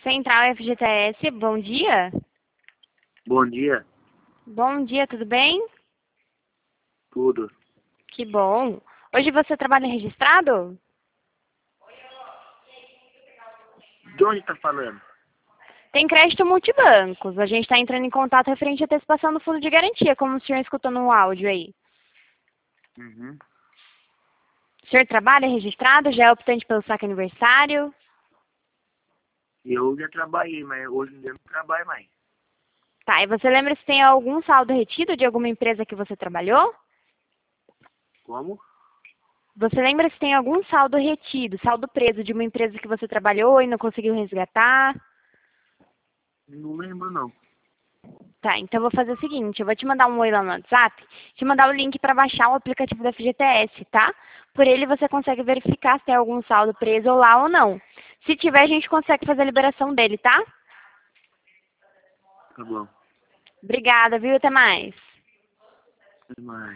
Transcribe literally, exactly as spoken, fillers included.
Central F G T S, bom dia. Bom dia, Bom dia, tudo bem? tudo. Que bom. Hoje você trabalha registrado? De onde tá falando? Tem crédito multibancos. A gente está entrando em contato referente à antecipação do fundo de garantia, como o senhor escutou no áudio aí. Uhum. O senhor trabalha registrado? Já é optante pelo saque aniversário? Eu já trabalhei, mas hoje em dia não trabalho mais. Tá, e você lembra se tem algum saldo retido de alguma empresa que você trabalhou? Como? Você lembra se tem algum saldo retido, saldo preso de uma empresa que você trabalhou e não conseguiu resgatar? Não lembro, não. Tá, então eu vou fazer o seguinte, eu vou te mandar um oi lá no WhatsApp, te mandar o link para baixar o aplicativo da F G T S, tá? Por ele você consegue verificar se tem algum saldo preso lá ou não. Se tiver, a gente consegue fazer a liberação dele, tá? Tá bom. Obrigada, viu? Até mais. Até mais.